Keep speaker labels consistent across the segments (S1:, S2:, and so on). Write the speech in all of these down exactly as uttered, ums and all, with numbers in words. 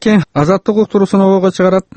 S1: эки азаттык уктуруусун обого чыгарат.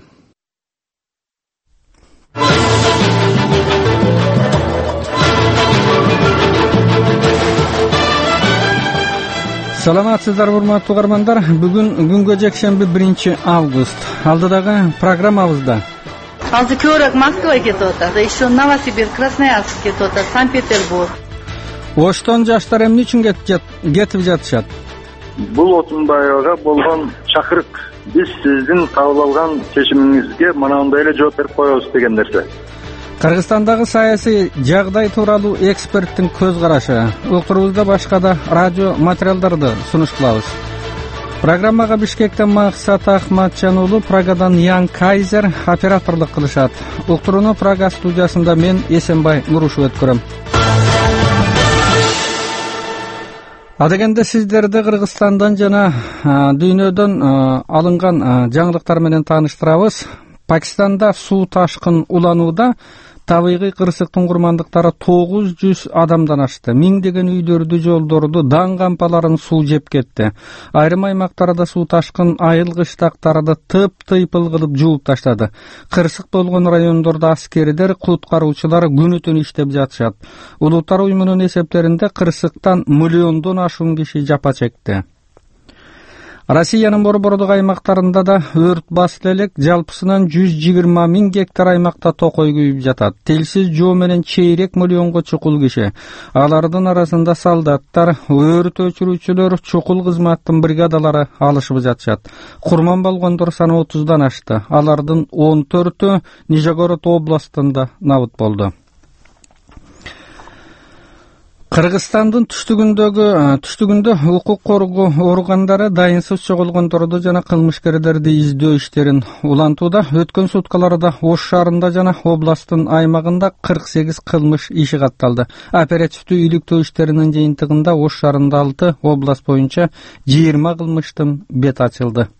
S1: Саламатсыздар урматтуу угармандар. Бүгүн күнгө жекшемби биринчи август. Алдыдагы программабызда
S2: Алды көрөк Москва кетип атат, еще Новосибирск, Красноярск кетип атат, Санкт-Петербург.
S1: Оштон жаштар эмне үчүн кетип жатышат?
S3: Бул Отунбаевага болгон чакырык. Биз сиздин кабыл алган чечимиңизге манандай эле жооп берип коебуз деген нерсе.
S1: Кыргызстандагы саясий жагдай тууралуу эксперттин көз карашы. Уктурубузда башка да радио материалдарды сунуш кылабыз. Программага Бишкектен Максат Ахматжан уулу, Прагадан Ян Кайзер операторлук кылышат. Уктурууну Прага студиясында мен Эсенбай Нурушев өткөрөм. Адегенде сиздерди Кыргызстандан жана дүйнөдөн алынган жаңылыктар менен тааныштырабыз. Пакистанда суу ташкын уланууда табигый кырсыктын курмандыктары тогуз жүз адамдан ашты. Миңдеген үйлөрдү, жолдорду, даң кампаларын суу жеп кетти. Айрым аймактарда суу ташкын айыл кыштактарды тып-тыйпыл кылып жууп таштады. Кырсык болгон райондордо аскерлер, куткаруучулар күнү түнү иштеп жатышат. Улуттар уюмунун эсептеринде кырсыктан миллиондон ашуун киши жапа чекти. Россиянын борбордук аймактарында да өрт басып элек, жалпысынан жүз жыйырма миң гектар аймакта токой күйүп жатат. Телсиз жоо менен чейрек миллионго чукул киши. Алардын арасында солдаттар, өрт өчүрүүчүлөр, чукул кызматтын бригадалары алышып жатышат. Курман болгондор саны отуздан ашты. Алардын он төртү Нижегород областында набыт болду. Кыргызстандын түштүгүндөгү түштүгүндө укук коргоо органдары дайынсыз чогулгондорду жана кылмышкерлерди издөө иштерин улантууда. Өткөн суткаларда Ош шаарында жана областтын аймагында кырк сегиз кылмыш иши катталды. Оперативдүү иликтөө иштеринин жыйынтыгында Ош шаарында алты, област боюнча жыйырма кылмыштын бети ачылды.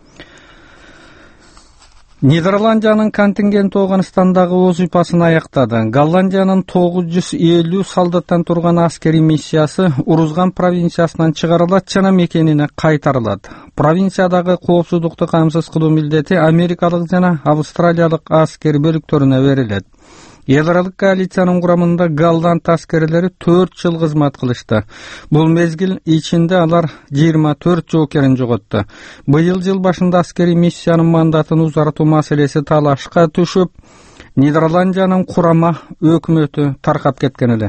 S1: Нидерландиянын контингенти Оганстандагы оз ыйпасын аяктады. Голландиянын тогуз жүз элүү солдаттан турган аскерий миссиясы Урузган провинциясынан чыгарылат жана мекенине кайтарылат. Провинциядагы коопсуздукту камсыз кылуу милдети америкалык жана австралиялык аскер бөлүктөрүнө берилет. Эл аралык коалициянын курамында голланд аскерлери төрт жыл кызмат кылышты. Бул мезгил ичинде алар жыйырма төрт жоокерин жоготту. Быйыл жыл башында аскерий миссиянын мандатын узартуу маселеси талашка түшүп, Нидерландиянын курама өкмөтү таркап кеткен эле.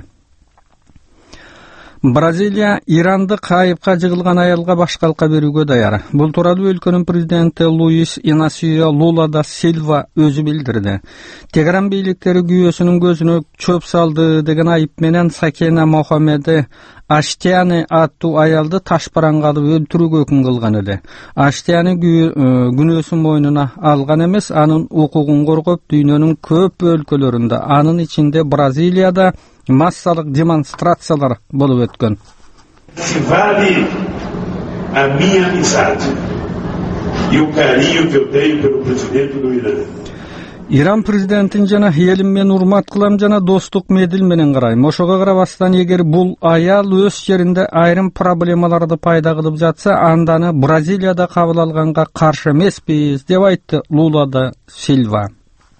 S1: Бразилия Ирандык айыпка жыгылган аялга башкалка берүүгө даяр. Бул тууралуу өлкөнүн президенти Луис Инасио Лула да Силва өзү билдирди. Тегеран бийликтери күйөөсүнүн көзүнө чөп салды деген айып менен Сакена Мохамеди Аштияны аттуу аялды ташбаранга алып өлтүрүүгө өкүм кылган эле. Аштияны күнөөсүн мойнуна алган эмес, анын укугун коргоп, дүйнөнүн көп өлкөлөрүндө, анын ичинде Бразилияда массалык демонстрациялар болуп өткөн.
S4: Vale a minha amizade e o carinho que eu tenho pelo presidente do Irã.
S1: Иран президентин жана элим мен урмат кылам жана достук медил менен карайм. Ошого карабастан, эгер бул аял өз жеринде айрым проблемаларды пайда кылып жатса, анданы Бразилияда кабыл алганга каршы эмеспиз, деп айтты Лула да Силва.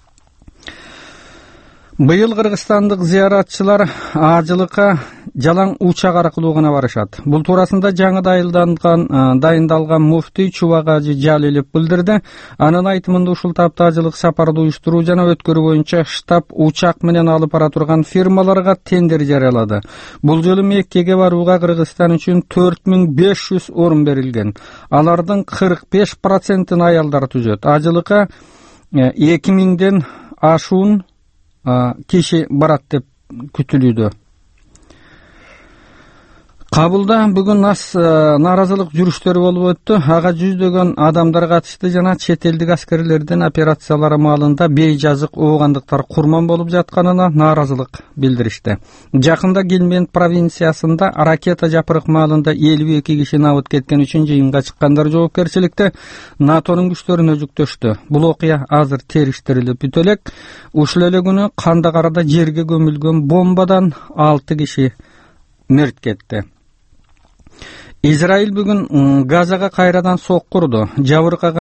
S1: Быйыл кыргызстандык зыяратчылар ажылыкка жалаң учак аркылуу гана барышат. Бул туурасында жаңы дайындалган дайындалган муфтий Чубагажы Жалилев билдирди. Анын айтымында ушул тапта ажылык сапарды уюштуруу жана өткөрүү боюнча штаб учак менен алып бара турган фирмаларга тендер жарыялады. Бул жолу Меккеге барууга Кыргызстан үчүн төрт миң беш жүз орун берилген. Алардын кырк беш процентин аялдар түзөт. Ажылыкка эки миңден ашуун киши барат деп күтүлүүдө. Кабылда бүгүн нас нааразылык жүрүштөрү болуп өттү. Ага жүздөгөн адамдар катышты жана чет элдик аскерлердин операциялары маалында бейжазык оогандыктар курман болуп жатканына нааразылык билдиришти. Жакында Гельмент провинциясында ракета жапырык маалында элүү эки киши набыт кеткен үчүн жыйынга чыккандар жоопкерчиликти НАТОнун күчтөрүнө жүктөштү. Бул окуя азыр териштирилип бүтө элек. Ушул эле күнү Кандагарда жерге көмүлгөн бомбадан алты киши мерт кетти. Израиль бүгүн Газага кайрадан соккурду. Жабыркаган